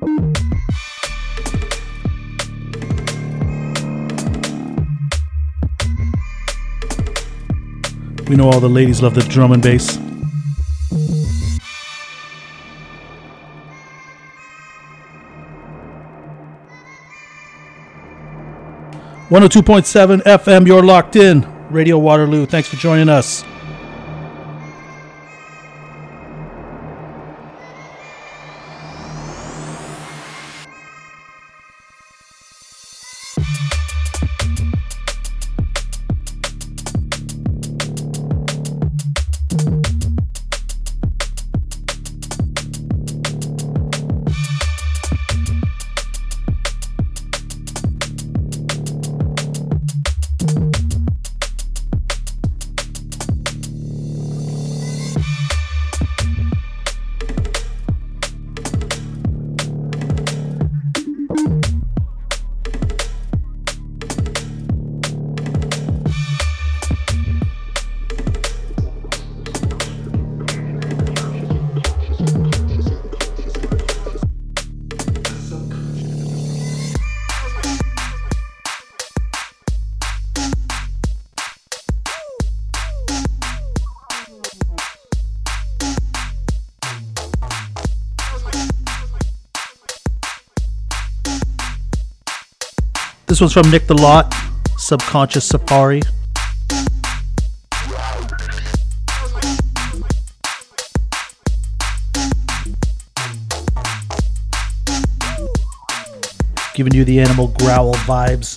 We know all the ladies love the drum and bass. (102.7 FM), you're locked in. Radio Waterloo, thanks for joining us. This one's from Nick the Lot, Subconscious Safari. Giving you the Animal Growl vibes.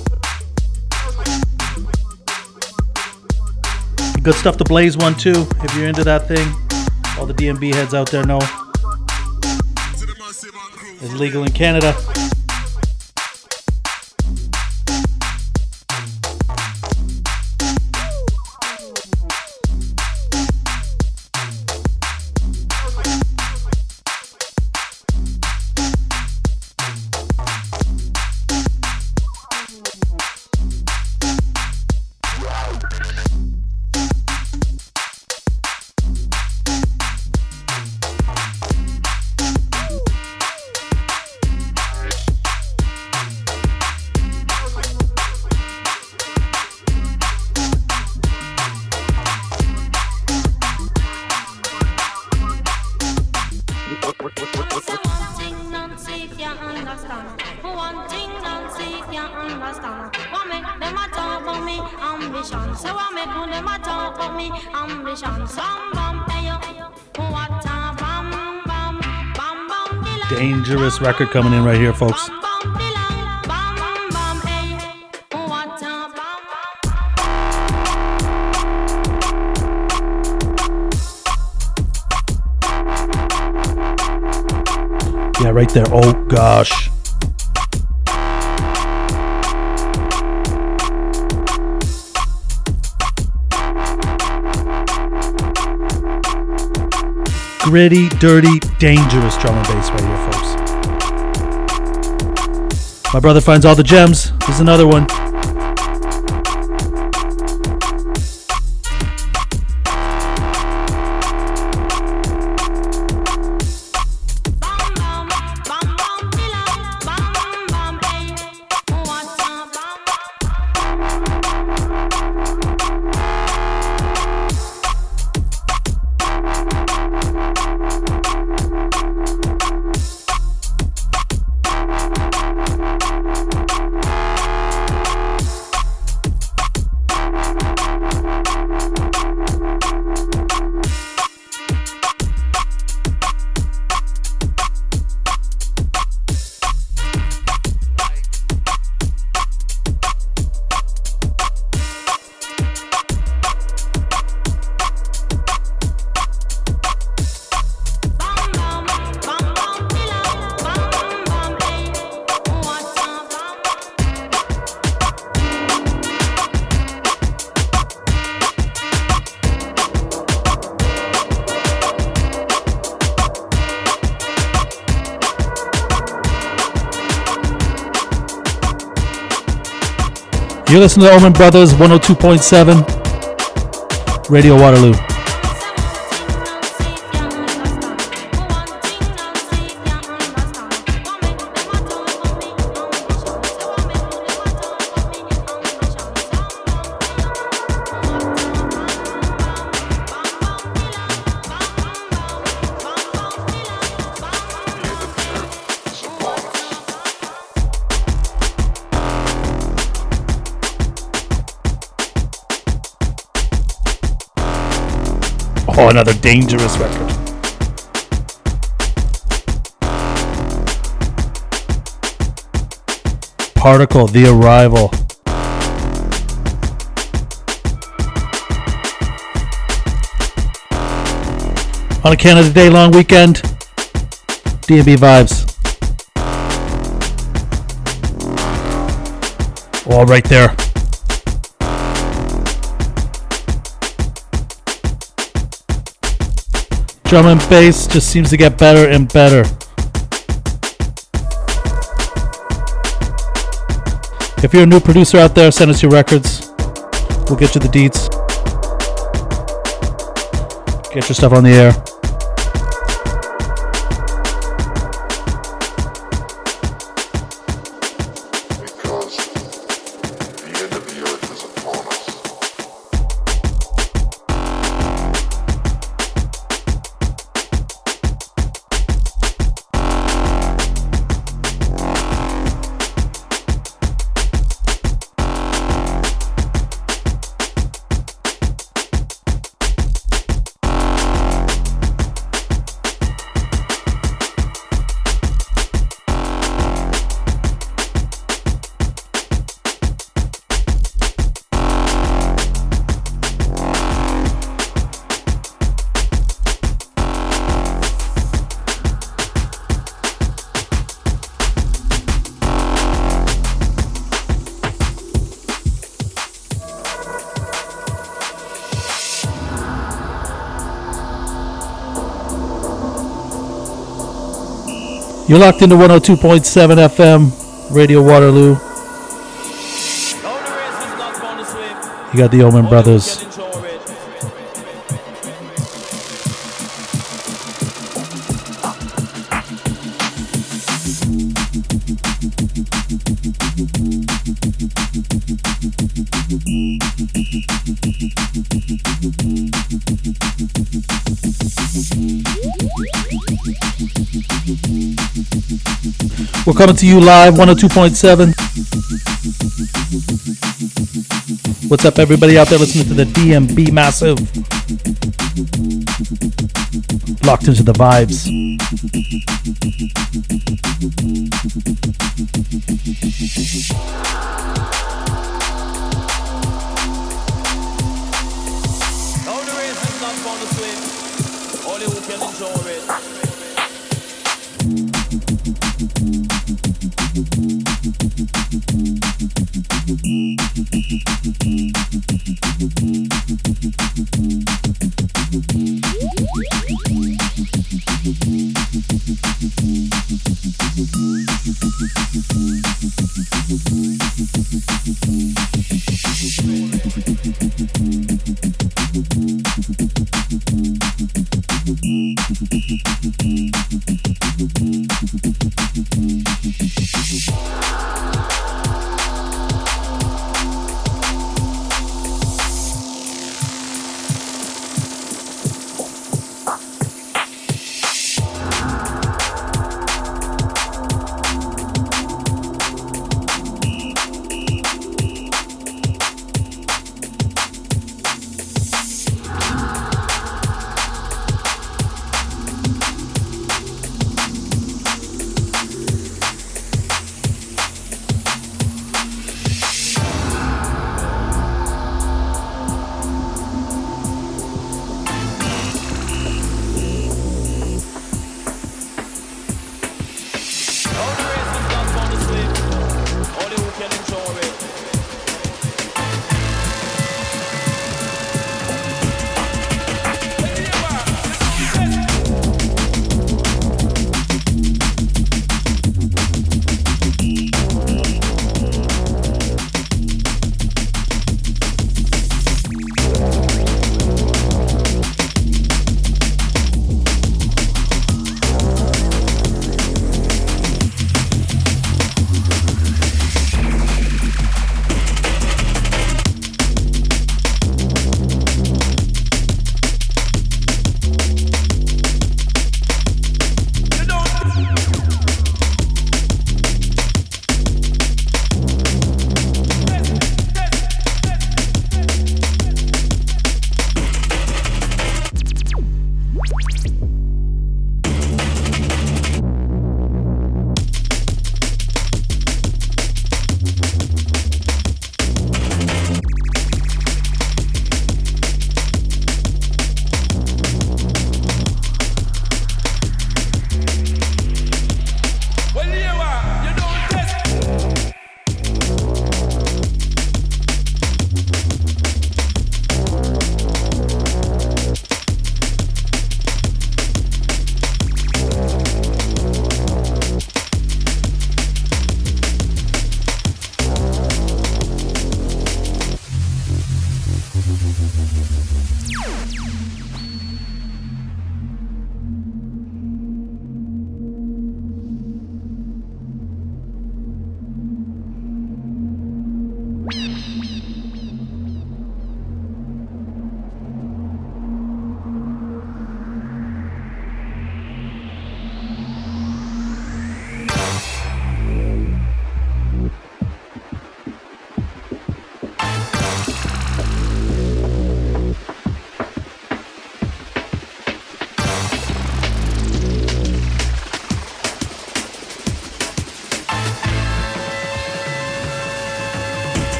Good stuff to Blaze one too, if you're into that thing. All the DMB heads out there know. It's legal in Canada. Dangerous record coming in right here, folks. Yeah, right there. Oh gosh. Gritty, dirty, dangerous drum and bass right here, folks. My brother finds all the gems. Here's another one. You're listening to Omen Brothers, 102.7 Radio Waterloo. Oh, another dangerous record. Particle, The Arrival. On a Canada Day long weekend, D&B vibes. All right there. Drum and bass just seems to get better and better. If you're a new producer out there, send us your records. We'll get you the deets. Get your stuff on the air. You're locked into 102.7 FM, Radio Waterloo. You got the Omen Brothers. We're coming to you live, 102.7. What's up, everybody out there listening to the DMB Massive? Locked into the vibes. Now the race is not for the swim, only who can enjoy it.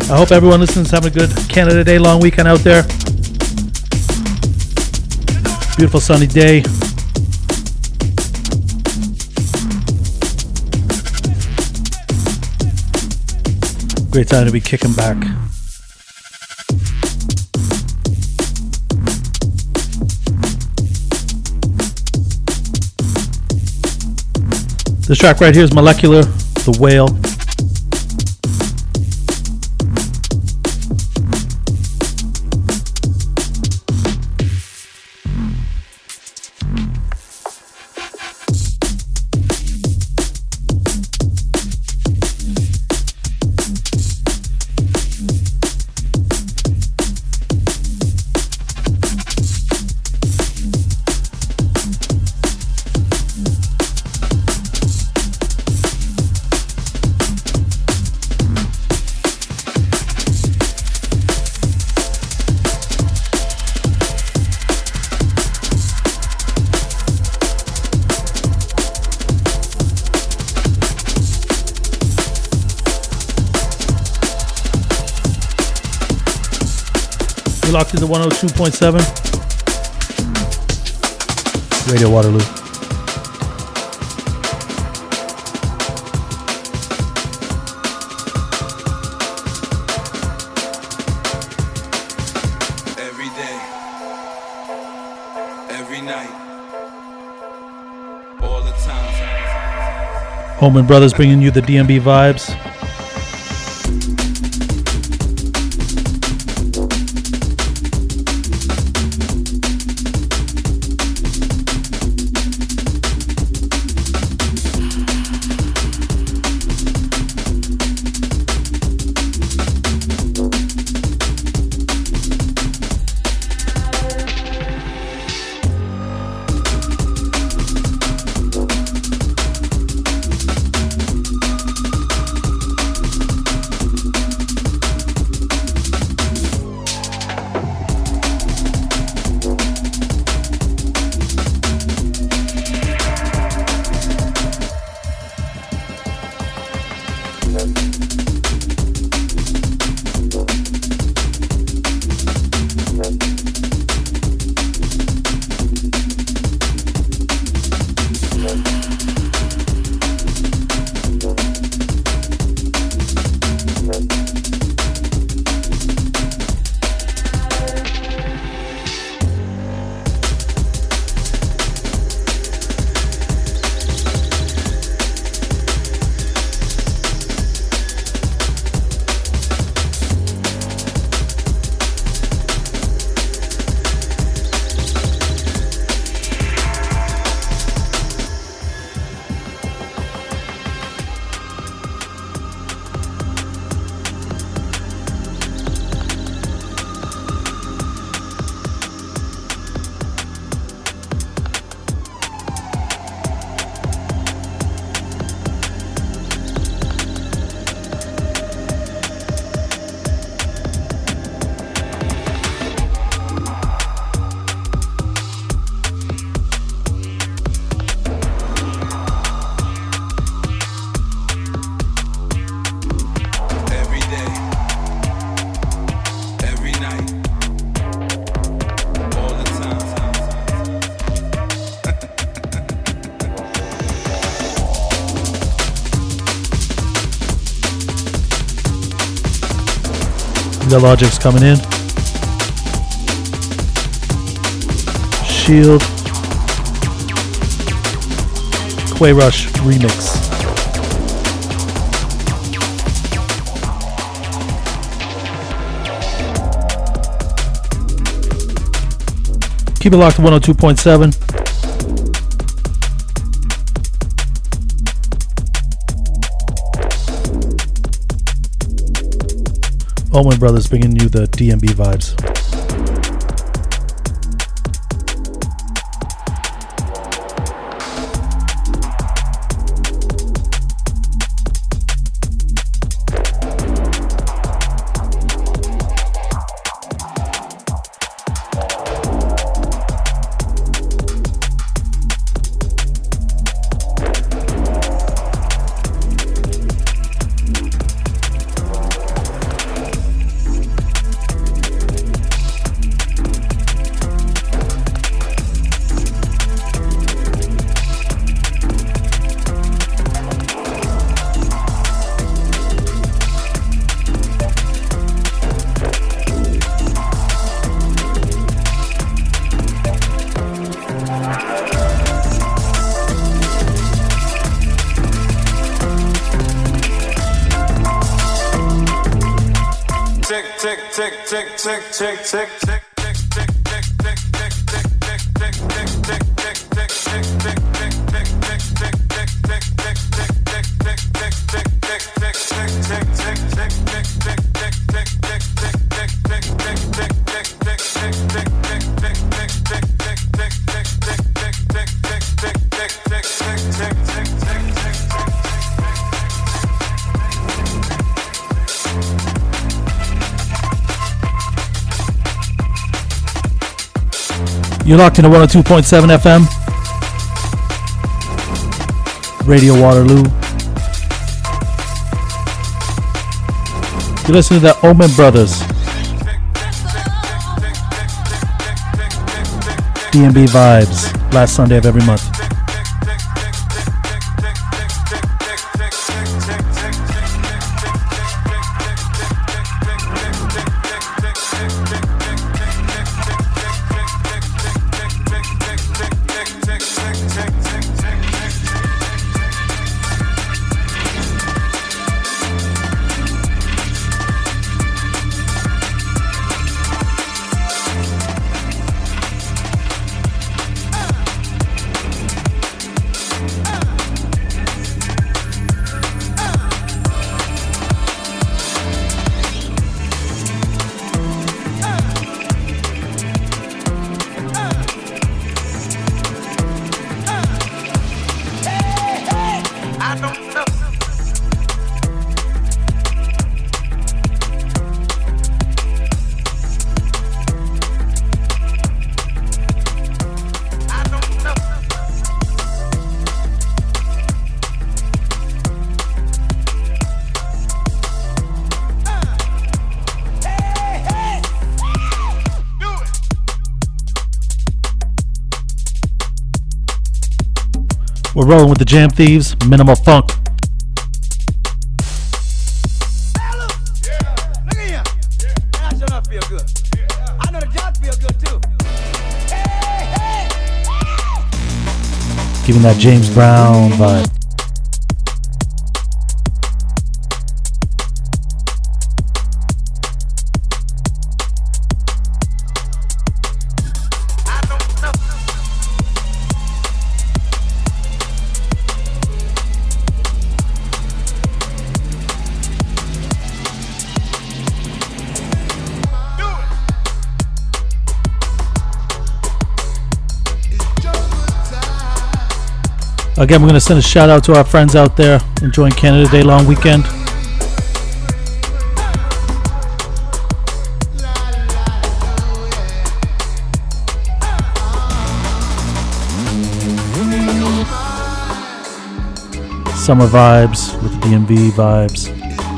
I hope everyone listening is having a good Canada Day long weekend out there. Beautiful sunny day. Great time to be kicking back. This track right here is Molecular, The Whale. Locked into 102.7 Radio Waterloo. Every day, every night, all the time. Holman Brothers bringing you the DMB vibes. The Logic's coming in. Shield. Quay Rush remix. Keep it locked to 102.7. Allman Brothers bringing you the DMB vibes. You're locked into 102.7 FM. Radio Waterloo. You listen to the Omen Brothers. DMB Vibes. Last Sunday of every month. We're rolling with the Jam Thieves, Minimal Funk. Giving that James Brown vibe. Again, we're going to send a shout out to our friends out there enjoying Canada Day long weekend. Summer vibes with the DMV vibes.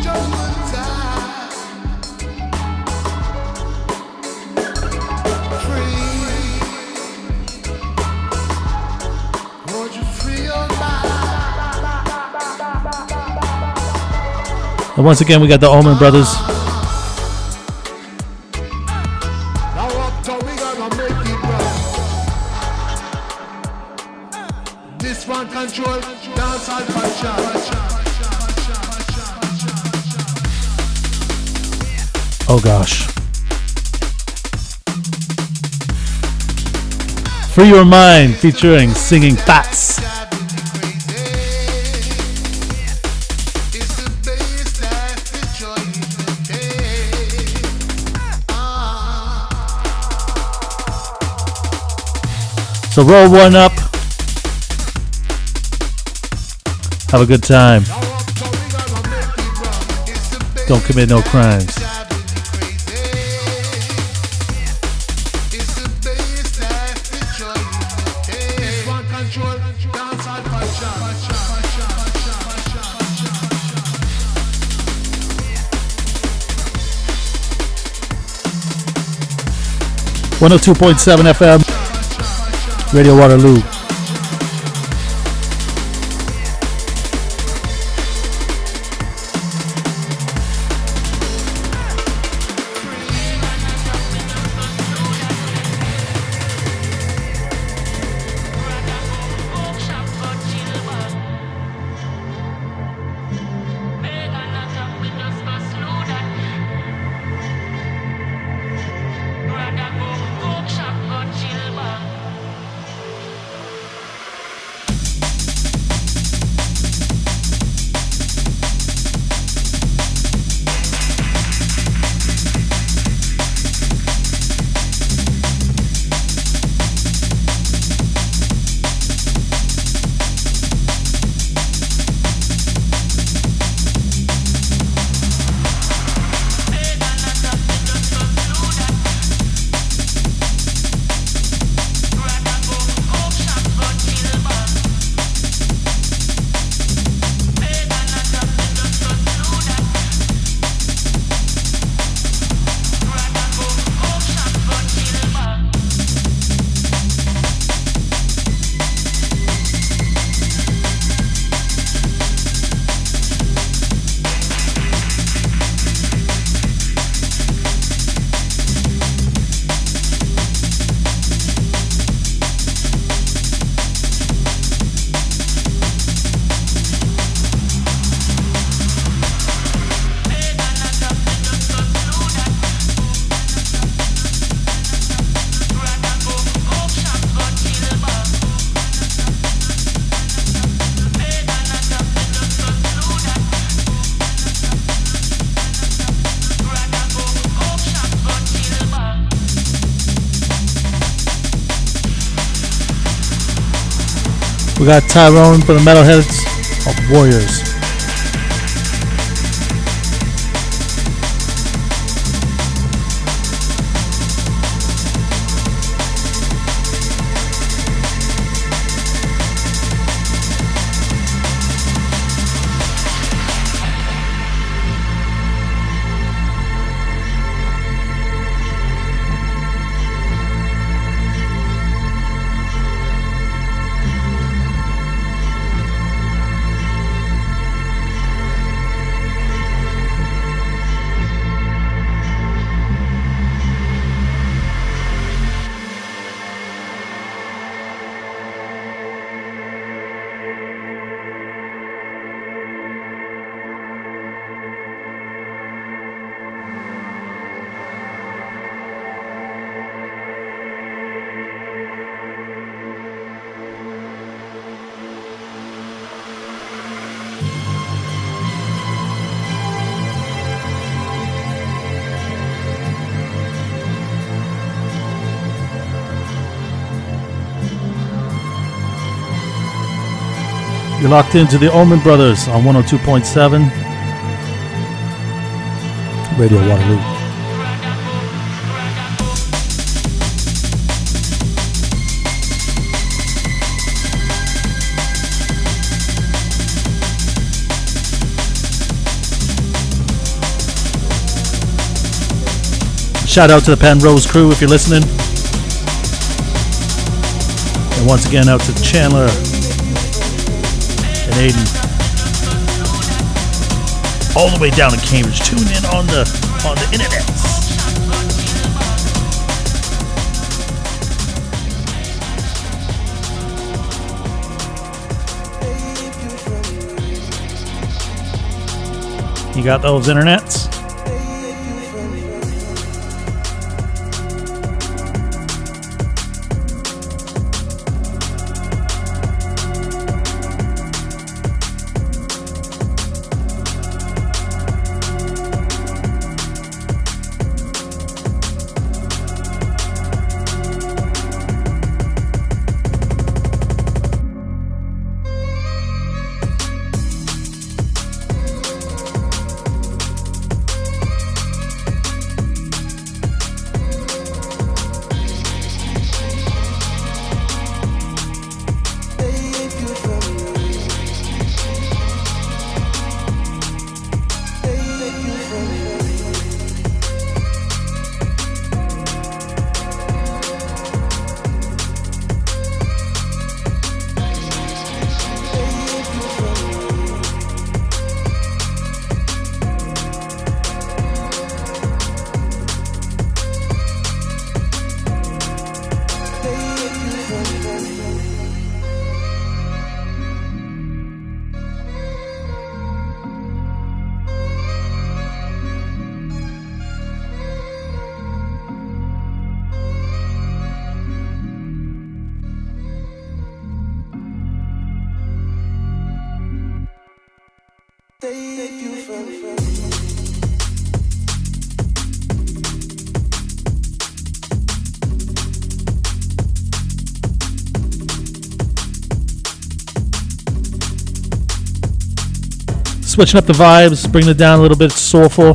And once again, we got the Omen Brothers. This one control, dance all culture. Oh gosh. Free Your Mind featuring Singing Fats. So roll one up. Have a good time. Don't commit no crimes. .7 FM. Radio Waterloo. We got Tyrone for the Metalheads of Warriors. You're locked into the Allman Brothers on 102.7 Radio Waterloo. Shout out to the Penrose crew if you're listening. And once again out to Chandler and Aiden, all the way down in Cambridge. Tune in on the internet. You got those internets? Switching up the vibes, bringing it down a little bit soulful.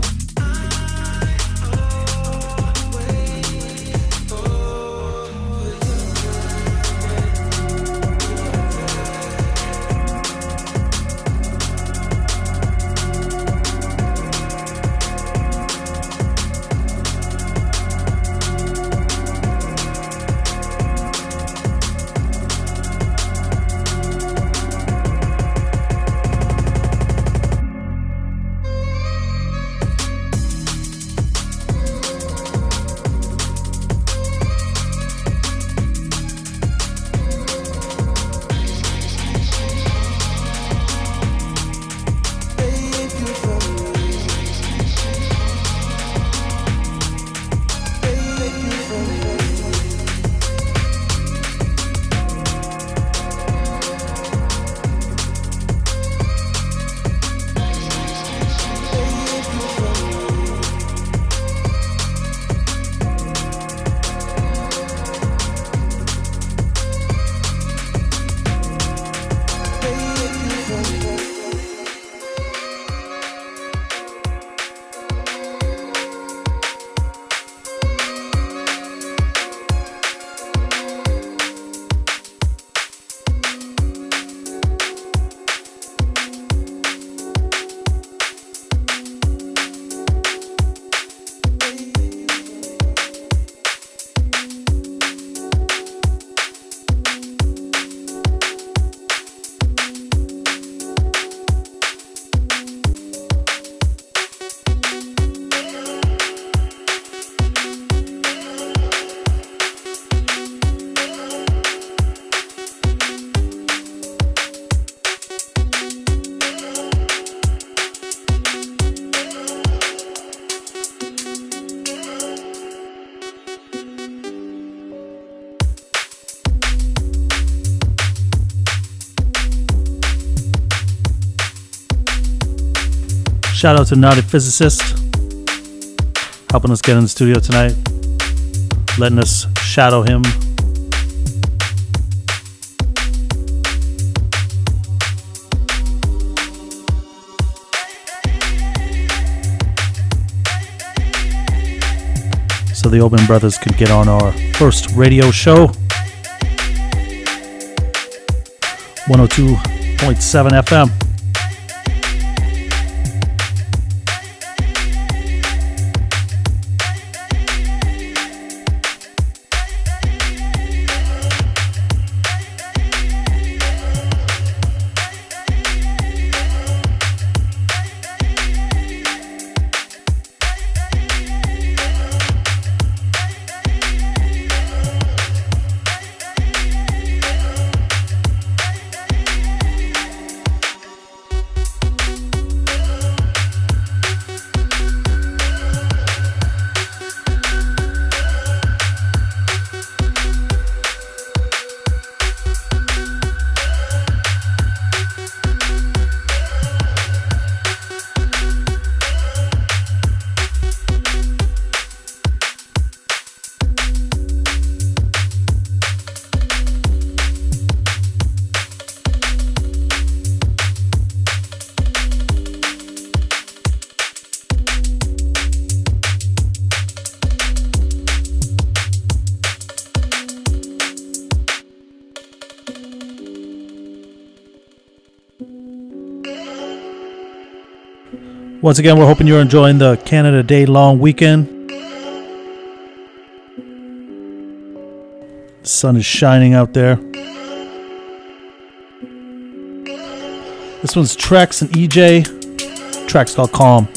Shout out to Naughty Physicist, helping us get in the studio tonight, letting us shadow him. So the Oban Brothers could get on our first radio show. 102.7 FM. Once again, we're hoping you're enjoying the Canada Day long weekend. The sun is shining out there. This one's Trex and EJ. Track's called Calm.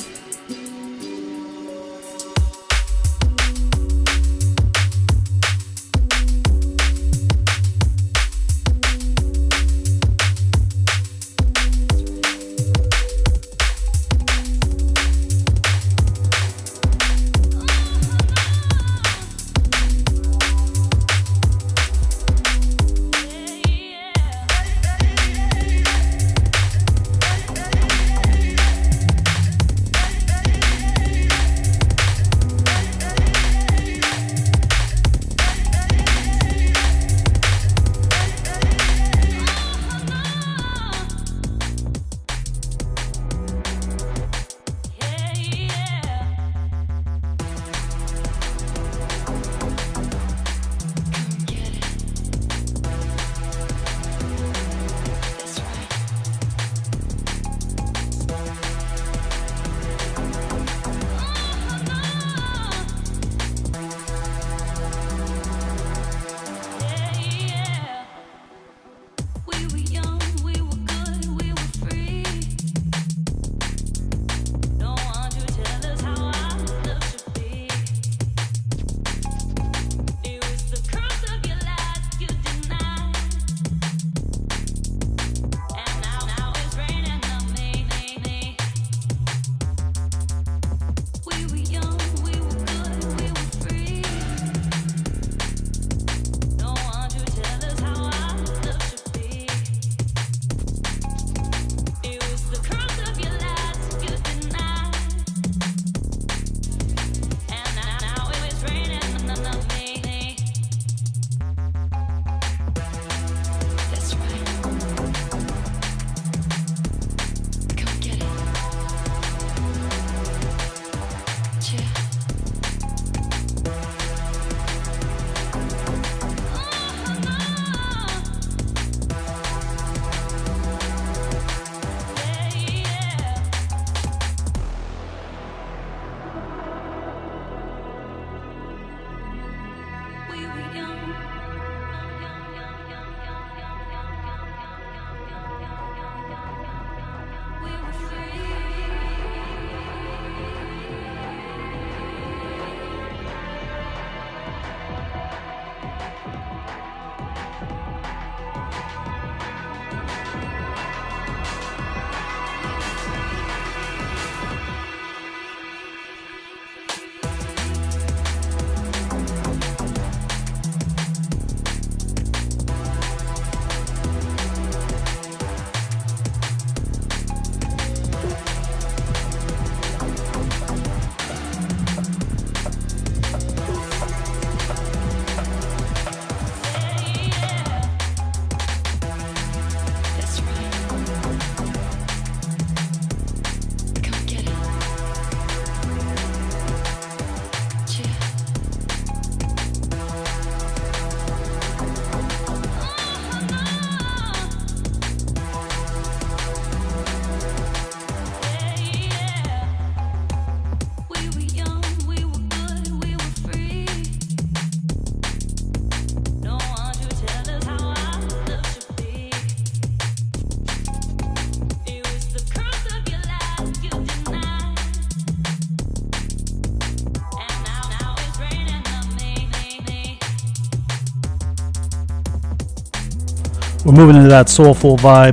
We're moving into that soulful vibe.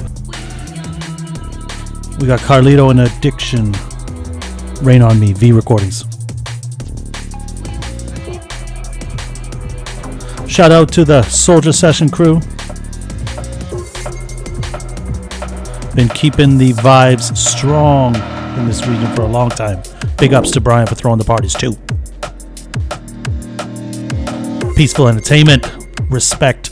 We got Carlito and Addiction. Rain on Me, V Recordings. Shout out to the Soldier Session crew. Been keeping the vibes strong in this region for a long time. Big ups to Brian for throwing the parties too. Peaceful entertainment. Respect.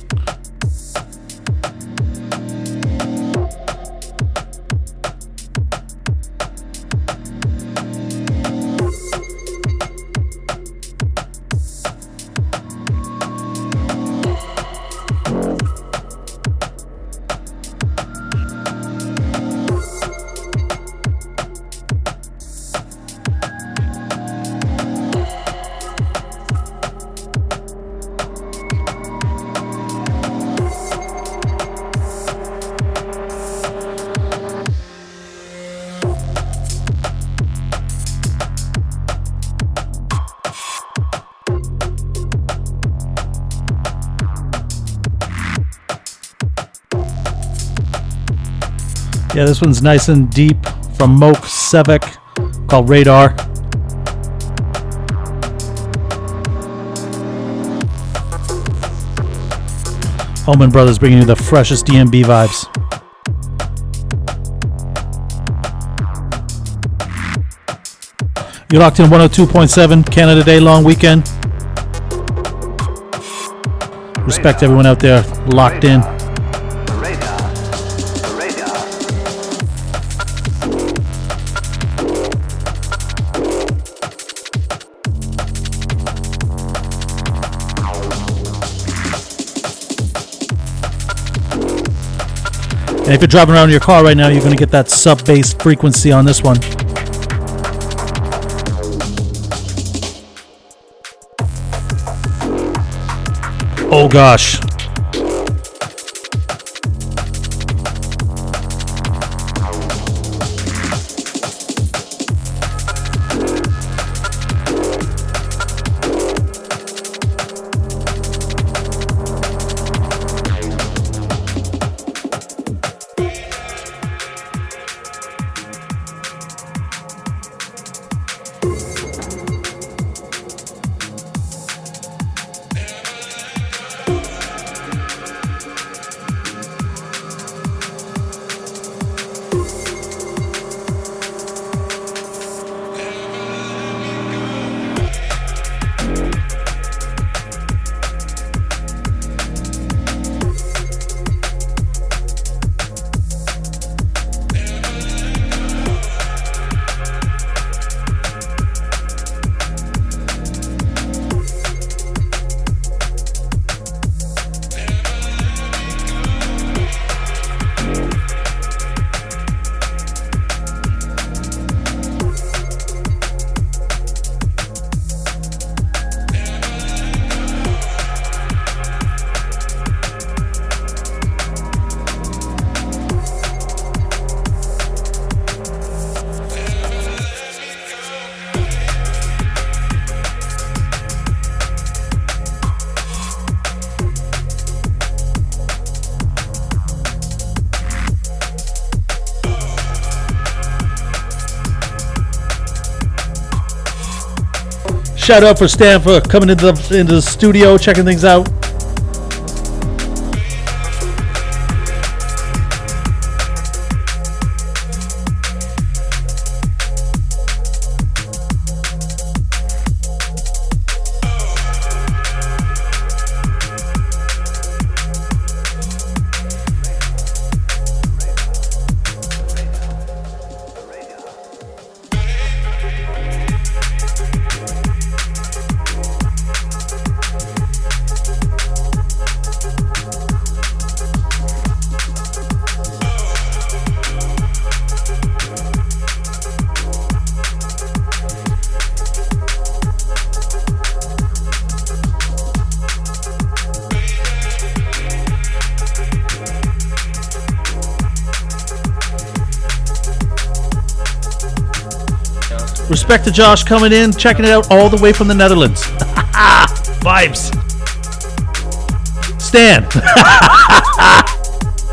Yeah, this one's nice and deep from Moke Sevek, called Radar. Holman Brothers bringing you the freshest DMB vibes. You're locked in 102.7 Canada Day long weekend. Respect everyone out there locked in. And if you're driving around in your car right now, you're going to get that sub-bass frequency on this one. Oh gosh. Shout out for Stan for coming into the studio, checking things out. Respect to Josh coming in, checking it out all the way from the Netherlands. Vibes. Stan.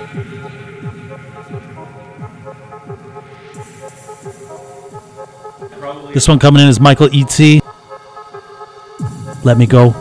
This one coming in is Michael E.T. Let Me Go.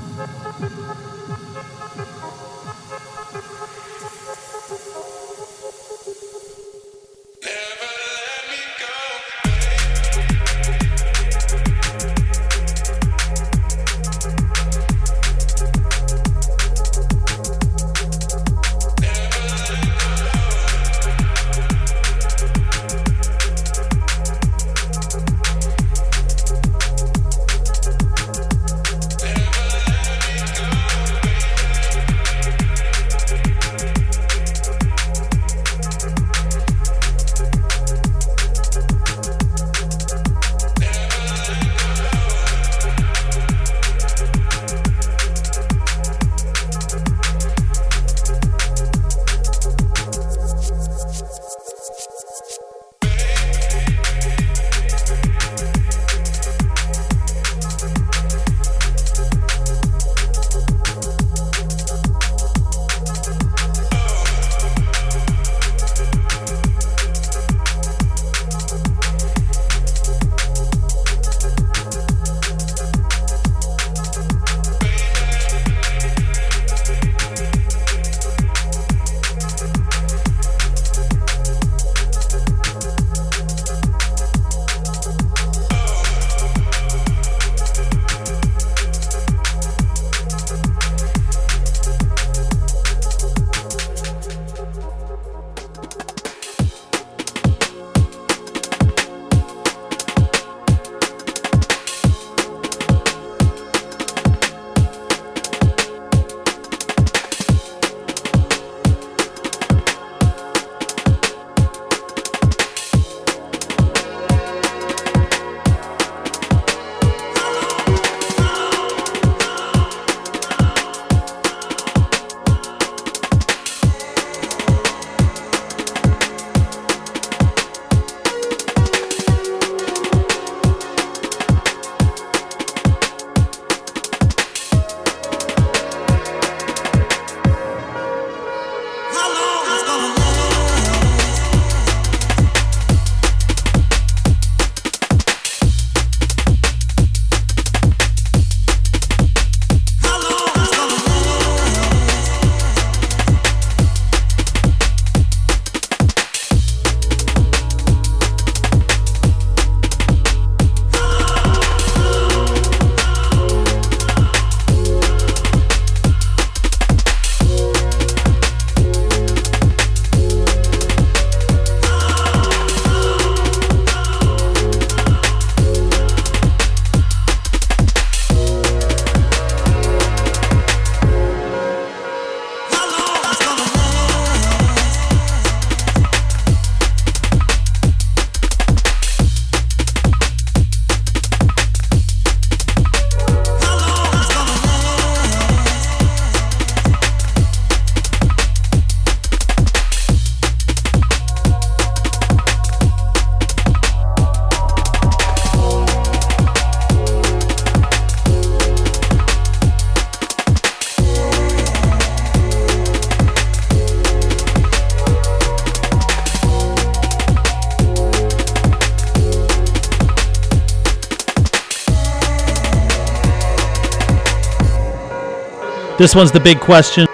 This one's the big question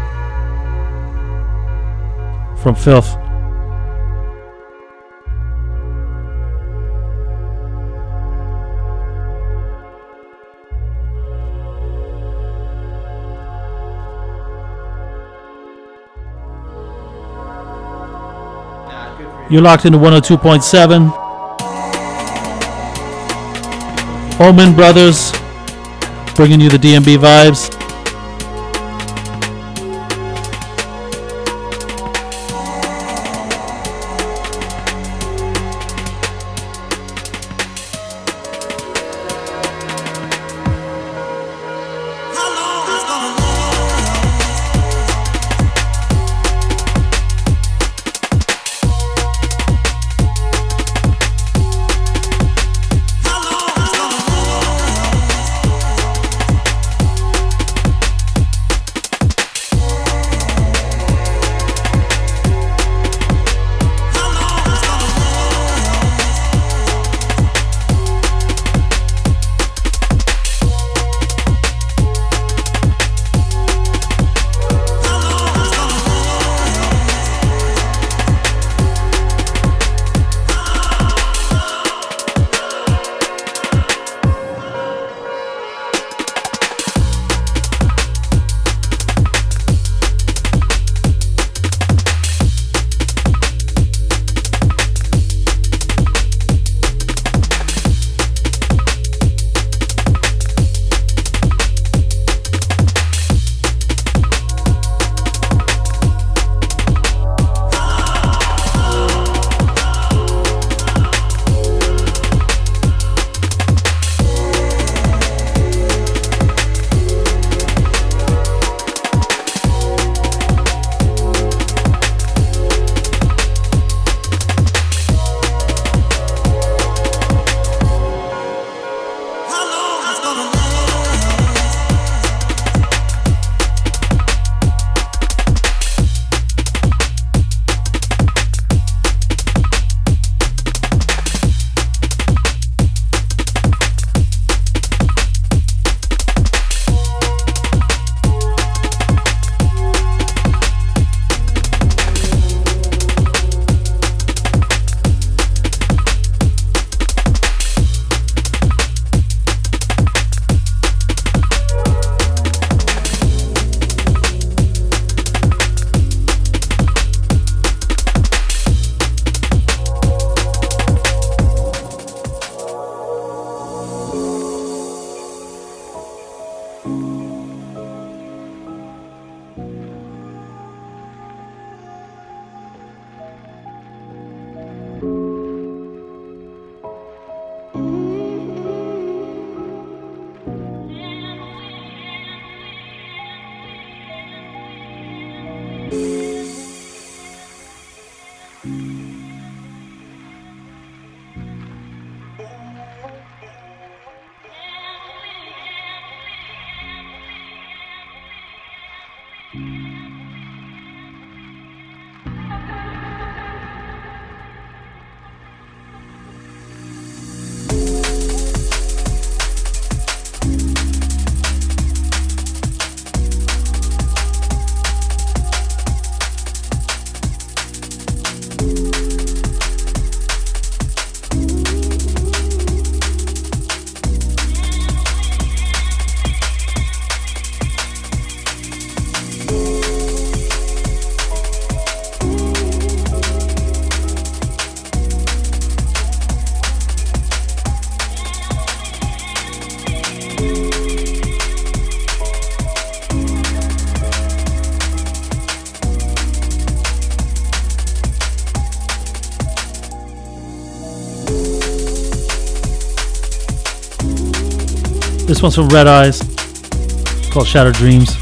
from Filth. You're locked into 102.7. Omen Brothers, bringing you the DMB vibes. This one's from Red Eyes, called Shattered Dreams.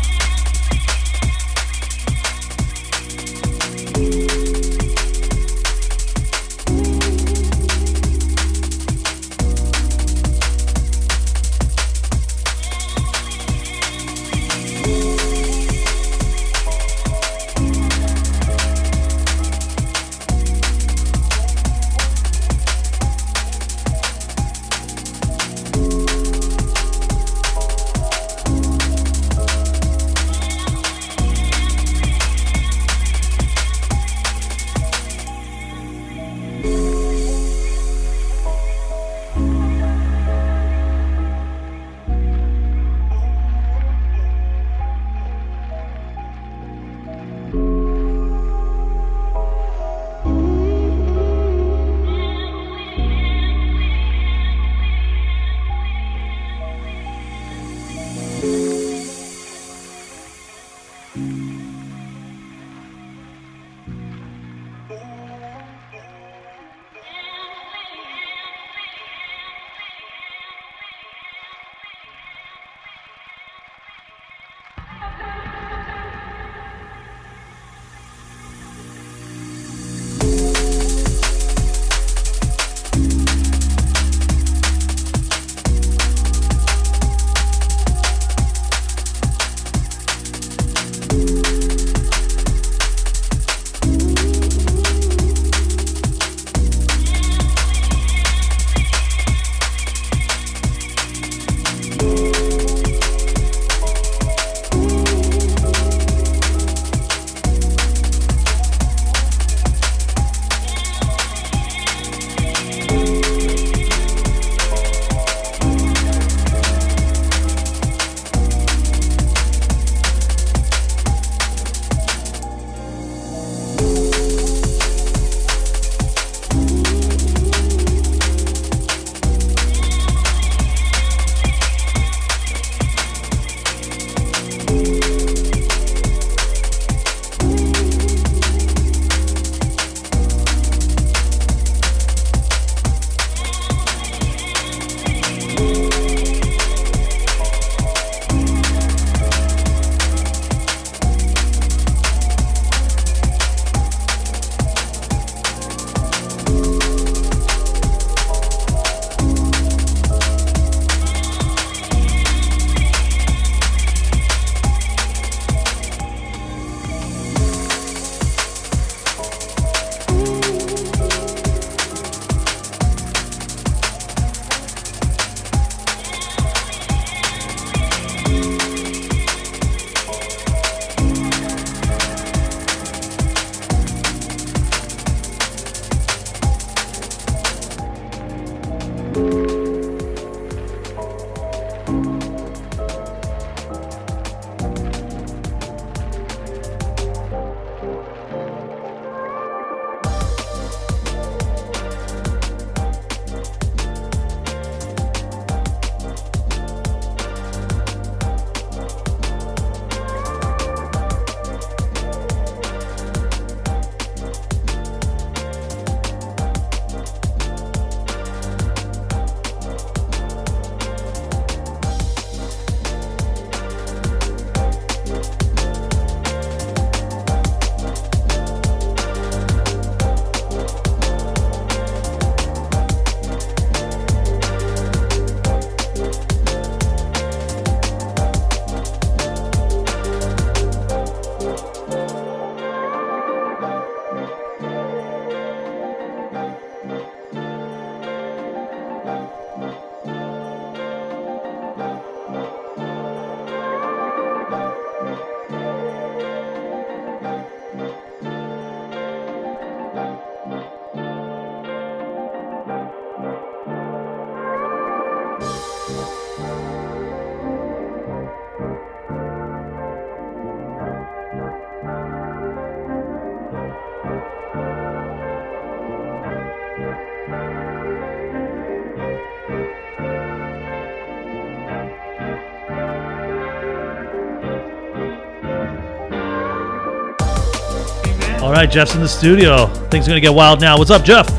All right, Jeff's in the studio. Things are going to get wild now. What's up, Jeff?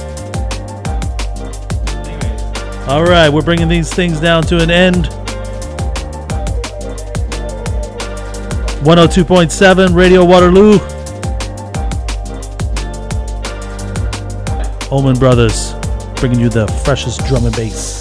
All right, we're bringing these things down to an end. 102.7 Radio Waterloo. Omen Brothers bringing you the freshest drum and bass.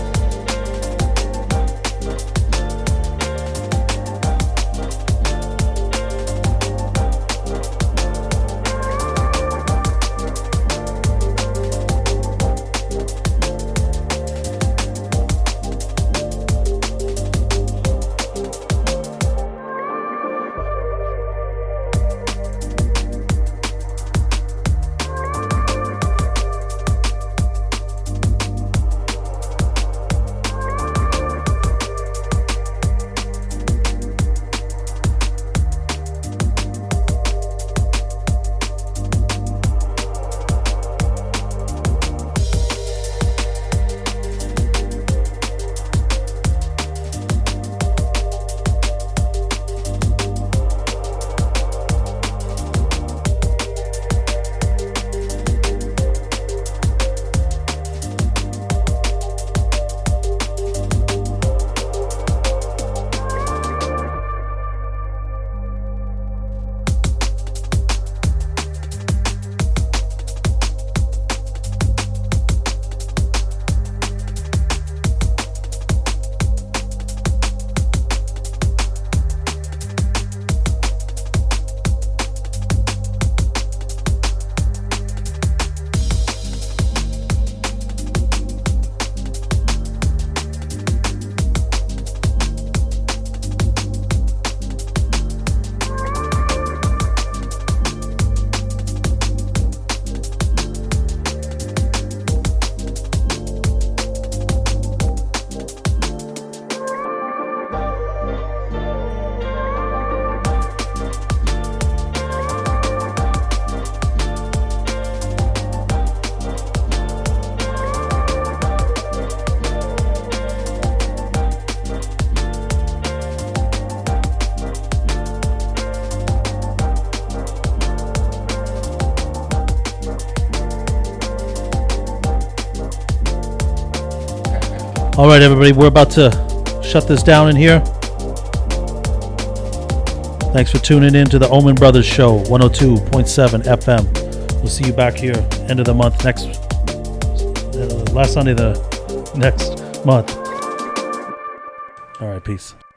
All right, everybody, we're about to shut this down in here. Thanks for tuning in to the Omen Brothers Show, 102.7 FM. We'll see you back here end of the month, last Sunday the next month. All right, peace.